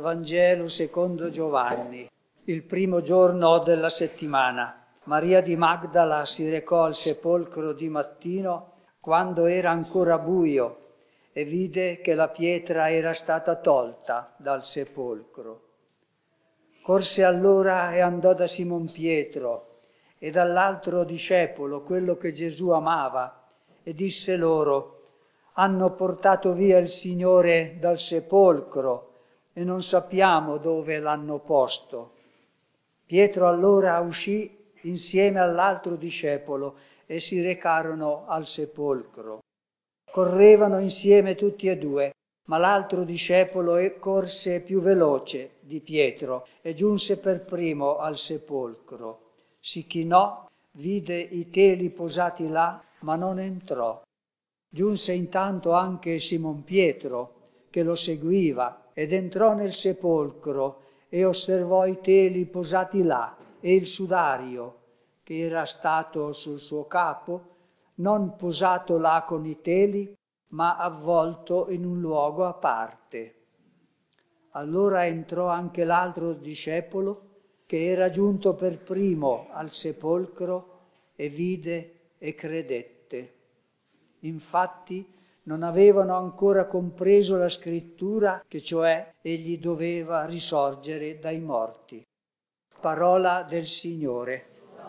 Vangelo secondo Giovanni. Il primo giorno della settimana, Maria di Magdala si recò al sepolcro di mattino quando era ancora buio e vide che la pietra era stata tolta dal sepolcro. Corse allora e andò da Simon Pietro e dall'altro discepolo, quello che Gesù amava, e disse loro: hanno portato via il Signore dal sepolcro e non sappiamo dove l'hanno posto. Pietro allora uscì insieme all'altro discepolo e si recarono al sepolcro. Correvano insieme tutti e due, ma l'altro discepolo corse più veloce di Pietro e giunse per primo al sepolcro. Si chinò, vide i teli posati là, ma non entrò. Giunse intanto anche Simon Pietro, che lo seguiva, ed entrò nel sepolcro e osservò i teli posati là e il sudario che era stato sul suo capo, non posato là con i teli, ma avvolto in un luogo a parte. Allora entrò anche l'altro discepolo, che era giunto per primo al sepolcro, e vide e credette. Infatti non avevano ancora compreso la scrittura, che cioè egli doveva risorgere dai morti. Parola del Signore.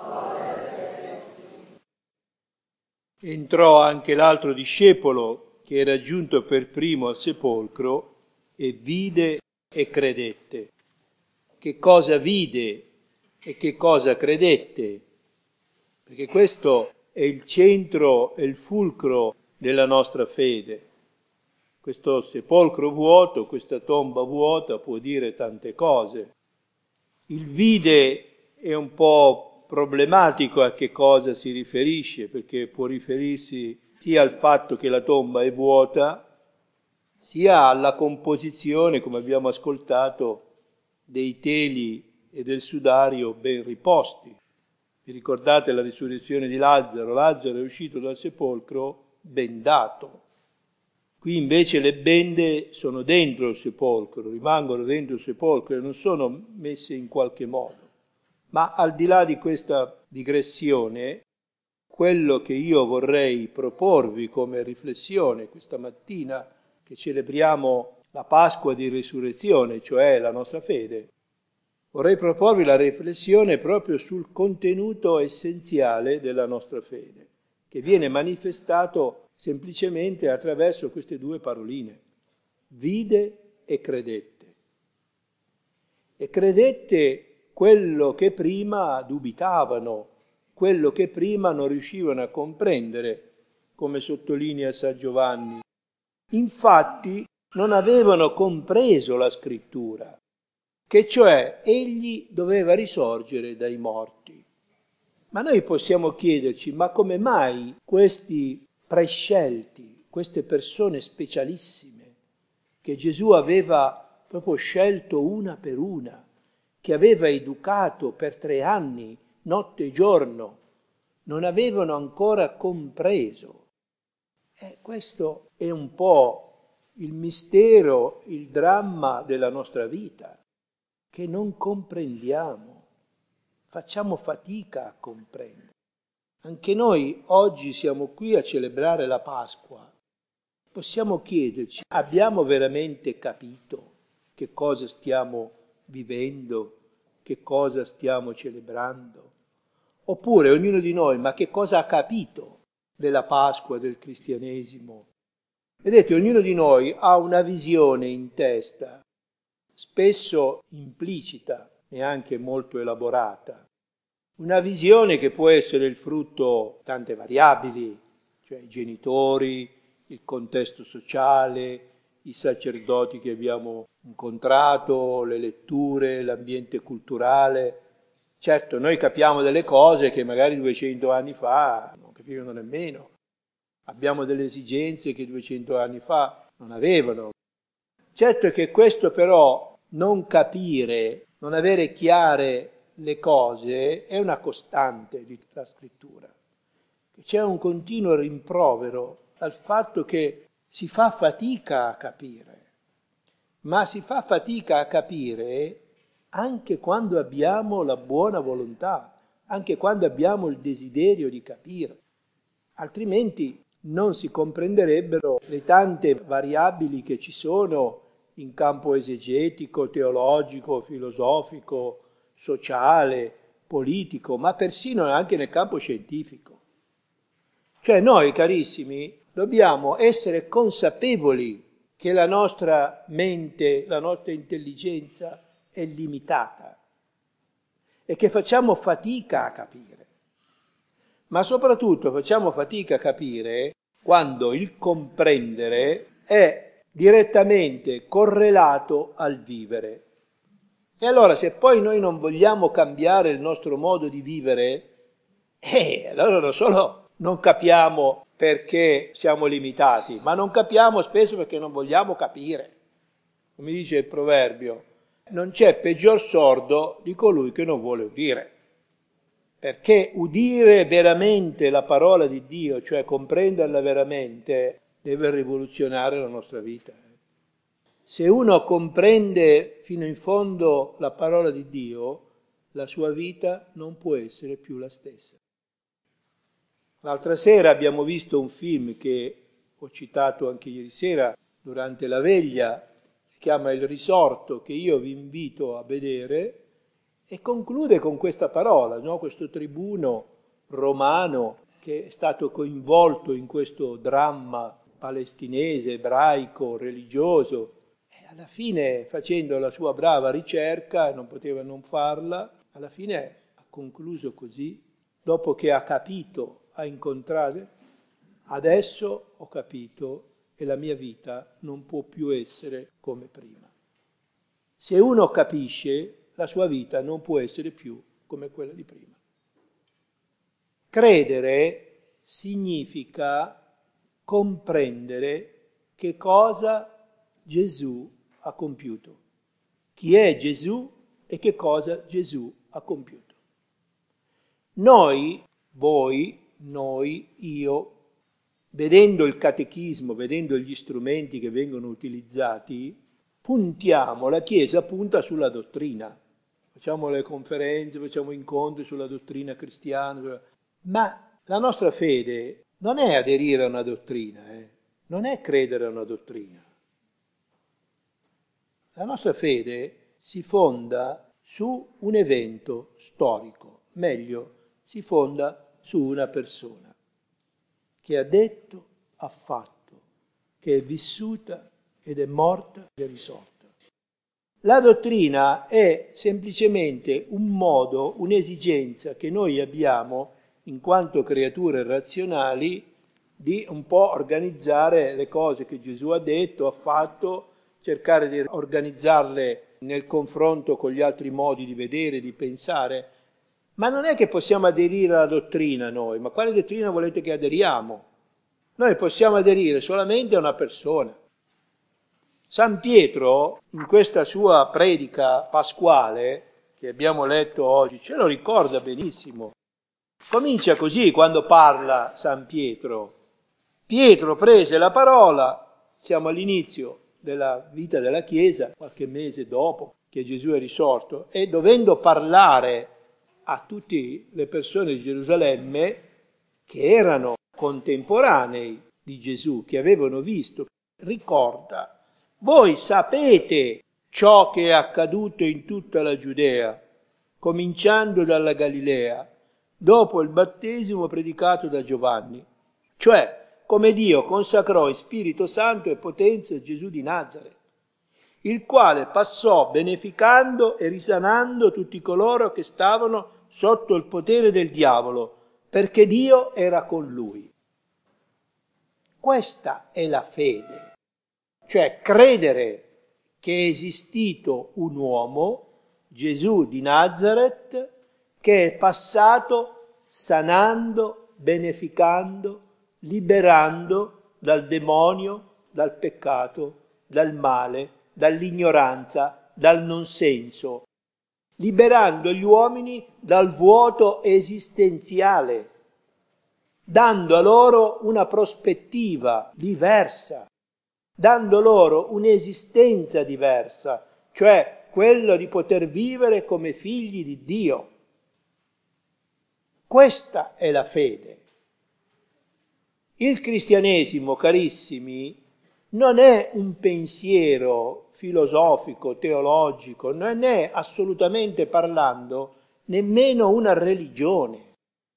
Entrò anche l'altro discepolo, che era giunto per primo al sepolcro, e vide e credette. Che cosa vide e che cosa credette? Perché questo è il centro e il fulcro della nostra fede. Questo sepolcro vuoto, questa tomba vuota può dire tante cose. Il vide è un po' problematico a che cosa si riferisce, perché può riferirsi sia al fatto che la tomba è vuota, sia alla composizione, come abbiamo ascoltato, dei teli e del sudario ben riposti. Vi ricordate la risurrezione di Lazzaro? Lazzaro è uscito dal sepolcro bendato. Qui invece le bende sono dentro il sepolcro, rimangono dentro il sepolcro e non sono messe in qualche modo. Ma al di là di questa digressione, quello che io vorrei proporvi come riflessione questa mattina, che celebriamo la Pasqua di Risurrezione, cioè la nostra fede, vorrei proporvi la riflessione proprio sul contenuto essenziale della nostra fede, che viene manifestato semplicemente attraverso queste due paroline: vide e credette. E credette quello che prima dubitavano, quello che prima non riuscivano a comprendere, come sottolinea San Giovanni. Infatti non avevano compreso la scrittura, che cioè egli doveva risorgere dai morti. Ma noi possiamo chiederci, ma come mai questi prescelti, queste persone specialissime, che Gesù aveva proprio scelto una per una, che aveva educato per 3 anni, notte e giorno, non avevano ancora compreso? Questo è un po' il mistero, il dramma della nostra vita, che non comprendiamo, facciamo fatica a comprendere. Anche noi oggi siamo qui a celebrare la Pasqua. Possiamo chiederci, abbiamo veramente capito che cosa stiamo vivendo, che cosa stiamo celebrando? Oppure ognuno di noi, ma che cosa ha capito della Pasqua, del cristianesimo? Vedete, ognuno di noi ha una visione in testa, spesso implicita, neanche molto elaborata. Una visione che può essere il frutto di tante variabili, cioè i genitori, il contesto sociale, i sacerdoti che abbiamo incontrato, le letture, l'ambiente culturale. Certo, noi capiamo delle cose che magari 200 anni fa non capivano nemmeno. Abbiamo delle esigenze che 200 anni fa non avevano. Certo è che questo però, non capire, non avere chiare le cose, è una costante della scrittura. C'è un continuo rimprovero al fatto che si fa fatica a capire. ma si fa fatica a capire anche quando abbiamo la buona volontà, anche quando abbiamo il desiderio di capire. Altrimenti non si comprenderebbero le tante variabili che ci sono in campo esegetico, teologico, filosofico, sociale, politico, ma persino anche nel campo scientifico. Cioè noi, carissimi, dobbiamo essere consapevoli che la nostra mente, la nostra intelligenza è limitata e che facciamo fatica a capire. Ma soprattutto facciamo fatica a capire quando il comprendere è direttamente correlato al vivere. E allora se poi noi non vogliamo cambiare il nostro modo di vivere, allora non solo non capiamo perché siamo limitati, ma non capiamo spesso perché non vogliamo capire. Come dice il proverbio, non c'è peggior sordo di colui che non vuole udire. Perché udire veramente la parola di Dio, cioè comprenderla veramente, deve rivoluzionare la nostra vita. Se uno comprende fino in fondo la parola di Dio, la sua vita non può essere più la stessa. L'altra sera abbiamo visto un film che ho citato anche ieri sera durante la veglia, si chiama Il Risorto, che io vi invito a vedere, e conclude con questa parola, no? Questo tribuno romano che è stato coinvolto in questo dramma palestinese, ebraico, religioso, e alla fine, facendo la sua brava ricerca, non poteva non farla, alla fine ha concluso così, dopo che ha capito, ha incontrato, adesso ho capito e la mia vita non può più essere come prima. Se uno capisce, la sua vita non può essere più come quella di prima. Credere significa comprendere che cosa Gesù ha compiuto, chi è Gesù e che cosa Gesù ha compiuto. Noi, voi, noi, io, vedendo il catechismo, vedendo gli strumenti che vengono utilizzati, puntiamo, la Chiesa punta sulla dottrina. Facciamo le conferenze, facciamo incontri sulla dottrina cristiana, ma la nostra fede non è aderire a una dottrina, non è credere a una dottrina. La nostra fede si fonda su un evento storico, meglio, si fonda su una persona che ha detto, ha fatto, che è vissuta ed è morta ed è risorta. La dottrina è semplicemente un modo, un'esigenza che noi abbiamo in quanto creature razionali di un po' organizzare le cose che Gesù ha detto, ha fatto, cercare di organizzarle nel confronto con gli altri modi di vedere, di pensare. Ma non è che possiamo aderire alla dottrina noi, ma quale dottrina volete che aderiamo? Noi possiamo aderire solamente a una persona. San Pietro, in questa sua predica pasquale, che abbiamo letto oggi, ce lo ricorda benissimo. Comincia così quando parla San Pietro. Pietro prese la parola, siamo all'inizio della vita della Chiesa, qualche mese dopo che Gesù è risorto, e dovendo parlare a tutte le persone di Gerusalemme che erano contemporanei di Gesù, che avevano visto, ricorda: voi sapete ciò che è accaduto in tutta la Giudea, cominciando dalla Galilea, dopo il battesimo predicato da Giovanni, cioè come Dio consacrò in Spirito Santo e potenza Gesù di Nazaret, il quale passò beneficando e risanando tutti coloro che stavano sotto il potere del diavolo, perché Dio era con lui. Questa è la fede, cioè credere che è esistito un uomo, Gesù di Nazaret, che è passato sanando, beneficando, liberando dal demonio, dal peccato, dal male, dall'ignoranza, dal non senso, liberando gli uomini dal vuoto esistenziale, dando a loro una prospettiva diversa, dando loro un'esistenza diversa, cioè quello di poter vivere come figli di Dio. Questa è la fede. Il cristianesimo, carissimi, non è un pensiero filosofico, teologico, non è assolutamente parlando nemmeno una religione.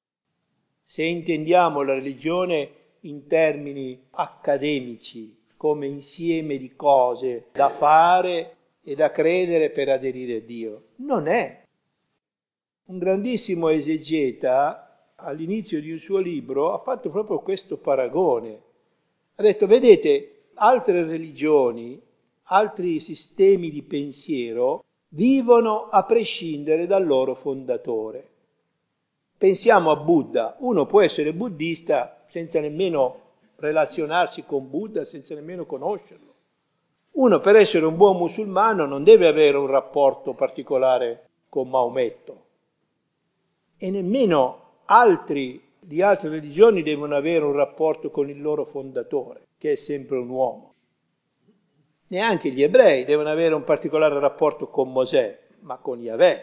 Se intendiamo la religione in termini accademici, come insieme di cose da fare e da credere per aderire a Dio, non è. Un grandissimo esegeta, all'inizio di un suo libro, ha fatto proprio questo paragone. Ha detto, vedete, altre religioni, altri sistemi di pensiero vivono a prescindere dal loro fondatore. Pensiamo a Buddha. Uno può essere buddista senza nemmeno relazionarsi con Buddha, senza nemmeno conoscerlo. Uno per essere un buon musulmano non deve avere un rapporto particolare con Maometto. E nemmeno altri di altre religioni devono avere un rapporto con il loro fondatore, che è sempre un uomo. Neanche gli ebrei devono avere un particolare rapporto con Mosè, ma con Yahweh.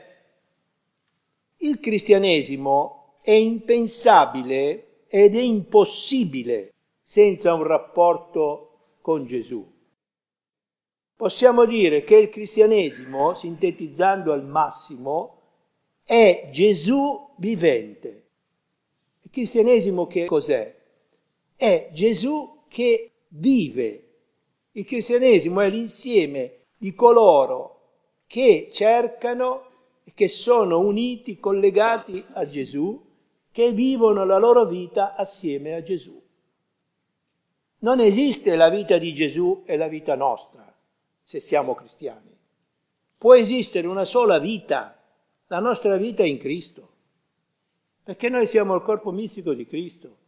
Il cristianesimo è impensabile ed è impossibile senza un rapporto con Gesù. Possiamo dire che il cristianesimo, sintetizzando al massimo, è Gesù vivente. Il cristianesimo che cos'è? È Gesù che vive. Il cristianesimo è l'insieme di coloro che cercano e che sono uniti, collegati a Gesù, che vivono la loro vita assieme a Gesù. Non esiste la vita di Gesù e la vita nostra, se siamo cristiani. Può esistere una sola vita. La nostra vita è in Cristo, perché noi siamo il corpo mistico di Cristo.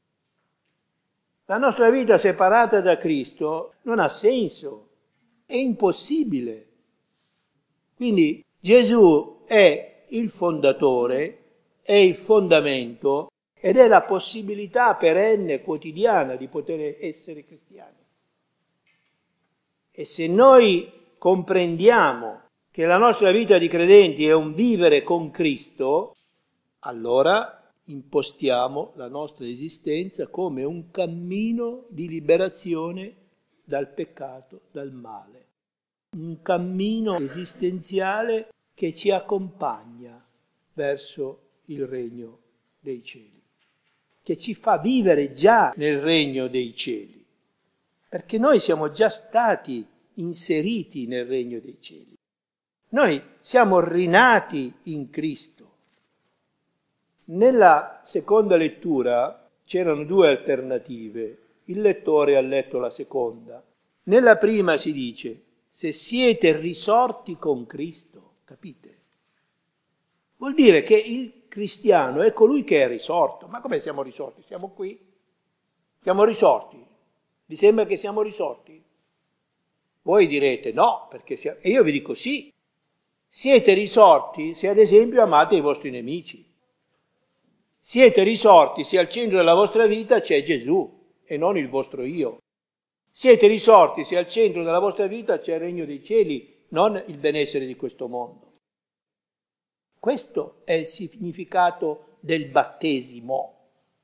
La nostra vita separata da Cristo non ha senso, è impossibile. Quindi Gesù è il fondatore, è il fondamento ed è la possibilità perenne, quotidiana di poter essere cristiani. E se noi comprendiamo che la nostra vita di credenti è un vivere con Cristo, allora impostiamo la nostra esistenza come un cammino di liberazione dal peccato, dal male. Un cammino esistenziale che ci accompagna verso il regno dei cieli, che ci fa vivere già nel regno dei cieli, perché noi siamo già stati inseriti nel regno dei cieli. Noi siamo rinati in Cristo. Nella seconda lettura c'erano due alternative. Il lettore ha letto la seconda. Nella prima si dice, se siete risorti con Cristo, capite? Vuol dire che il cristiano è colui che è risorto. Ma come siamo risorti? Siamo qui? Siamo risorti? Vi sembra che siamo risorti? Voi direte no, perché siamo... E io vi dico sì. Siete risorti se ad esempio amate i vostri nemici. Siete risorti se al centro della vostra vita c'è Gesù e non il vostro io. Siete risorti se al centro della vostra vita c'è il regno dei cieli, non il benessere di questo mondo. Questo è il significato del battesimo.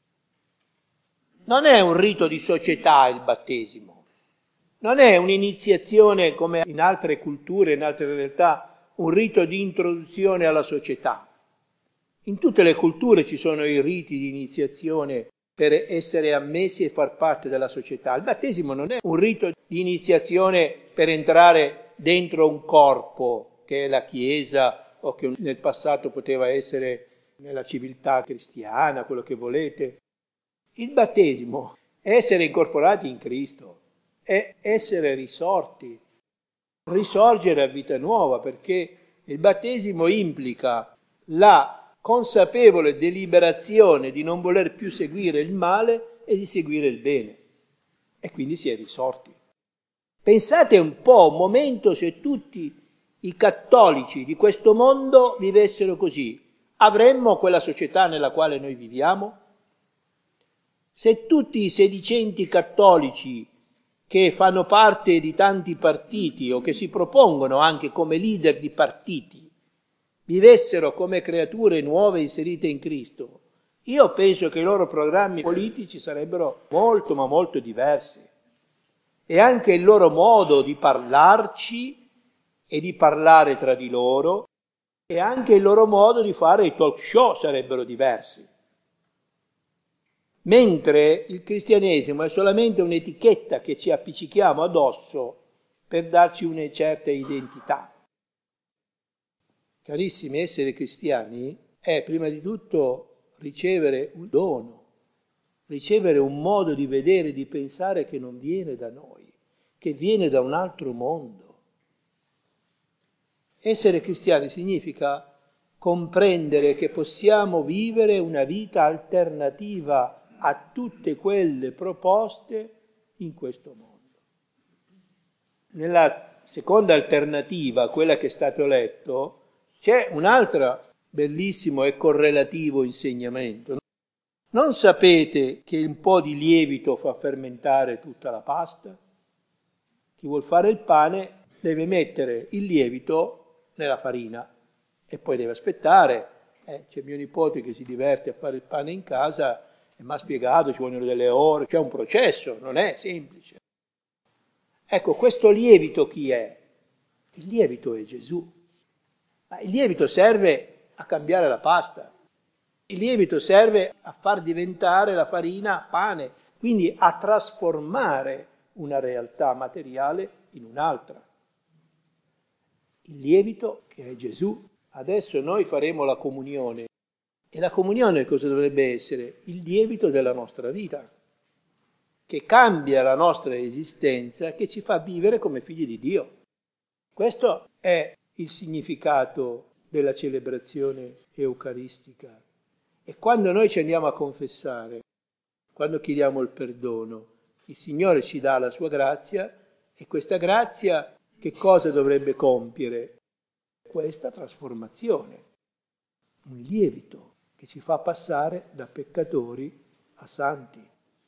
Non è un rito di società il battesimo. Non è un'iniziazione come in altre culture, in altre realtà, un rito di introduzione alla società. In tutte le culture ci sono i riti di iniziazione per essere ammessi e far parte della società. Il battesimo non è un rito di iniziazione per entrare dentro un corpo, che è la Chiesa, o che nel passato poteva essere nella civiltà cristiana, quello che volete. Il battesimo è essere incorporati in Cristo, è essere risorti, risorgere a vita nuova, perché il battesimo implica la consapevole deliberazione di non voler più seguire il male e di seguire il bene. E quindi si è risorti. Pensate un po', un momento, se tutti i cattolici di questo mondo vivessero così, avremmo quella società nella quale noi viviamo? Se tutti i sedicenti cattolici che fanno parte di tanti partiti o che si propongono anche come leader di partiti, vivessero come creature nuove inserite in Cristo, io penso che i loro programmi politici sarebbero molto ma molto diversi. E anche il loro modo di parlarci e di parlare tra di loro e anche il loro modo di fare i talk show sarebbero diversi. Mentre il cristianesimo è solamente un'etichetta che ci appiccichiamo addosso per darci una certa identità. Carissimi, essere cristiani è prima di tutto ricevere un dono, ricevere un modo di vedere e di pensare che non viene da noi, che viene da un altro mondo. Essere cristiani significa comprendere che possiamo vivere una vita alternativa a tutte quelle proposte in questo mondo. Nella seconda alternativa, quella che è stato letto, c'è un altro bellissimo e correlativo insegnamento. Non sapete che un po' di lievito fa fermentare tutta la pasta? Chi vuol fare il pane deve mettere il lievito nella farina e poi deve aspettare. C'è mio nipote che si diverte a fare il pane in casa e mi ha spiegato, ci vogliono delle ore, c'è un processo, non è semplice. Ecco, questo lievito chi è? Il lievito è Gesù. Ma il lievito serve a cambiare la pasta. Il lievito serve a far diventare la farina pane, quindi a trasformare una realtà materiale in un'altra. Il lievito che è Gesù. Adesso noi faremo la comunione. E la comunione cosa dovrebbe essere? Il lievito della nostra vita, che cambia la nostra esistenza, che ci fa vivere come figli di Dio. Questo è il significato della celebrazione eucaristica. E quando noi ci andiamo a confessare, quando chiediamo il perdono, il Signore ci dà la sua grazia e questa grazia che cosa dovrebbe compiere? Questa trasformazione, un lievito che ci fa passare da peccatori a santi,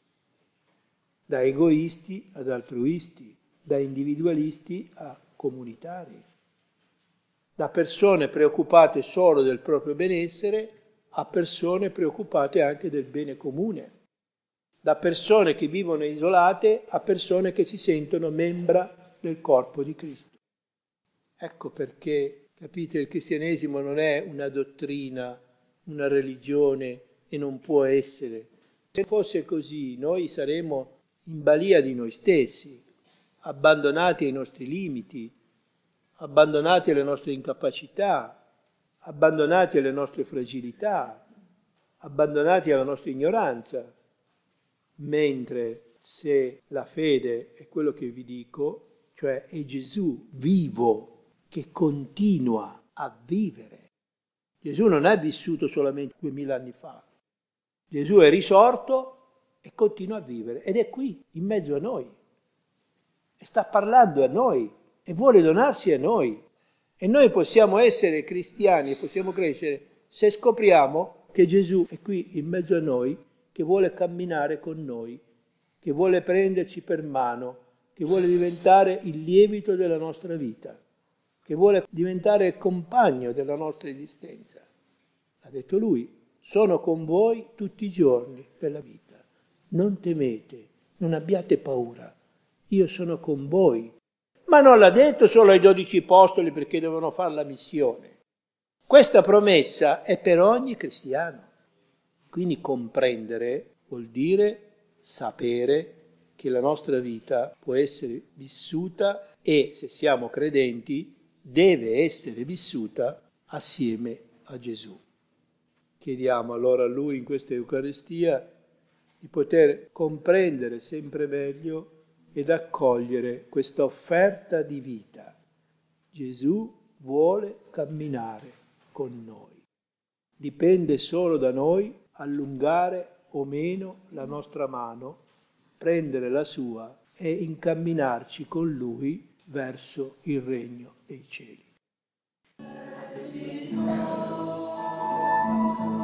da egoisti ad altruisti, da individualisti a comunitari, da persone preoccupate solo del proprio benessere a persone preoccupate anche del bene comune, da persone che vivono isolate a persone che si sentono membra del corpo di Cristo. Ecco perché, capite, il cristianesimo non è una dottrina, una religione e non può essere. Se fosse così, noi saremmo in balia di noi stessi, abbandonati ai nostri limiti, abbandonati alle nostre incapacità, abbandonati alle nostre fragilità, abbandonati alla nostra ignoranza. Mentre se la fede è quello che vi dico, cioè è Gesù vivo che continua a vivere. Gesù non è vissuto solamente 2000 anni fa. Gesù è risorto e continua a vivere ed è qui, in mezzo a noi. E sta parlando a noi e vuole donarsi a noi. E noi possiamo essere cristiani e possiamo crescere se scopriamo che Gesù è qui in mezzo a noi, che vuole camminare con noi, che vuole prenderci per mano, che vuole diventare il lievito della nostra vita, che vuole diventare il compagno della nostra esistenza. Ha detto lui, sono con voi tutti i giorni della vita. Non temete, non abbiate paura, io sono con voi. Ma non l'ha detto solo ai 12 apostoli perché dovevano fare la missione. Questa promessa è per ogni cristiano. Quindi comprendere vuol dire sapere che la nostra vita può essere vissuta e, se siamo credenti, deve essere vissuta assieme a Gesù. Chiediamo allora a Lui in questa Eucaristia di poter comprendere sempre meglio ed accogliere questa offerta di vita. Gesù vuole camminare con noi. Dipende solo da noi allungare o meno la nostra mano, prendere la sua e incamminarci con Lui verso il regno dei cieli.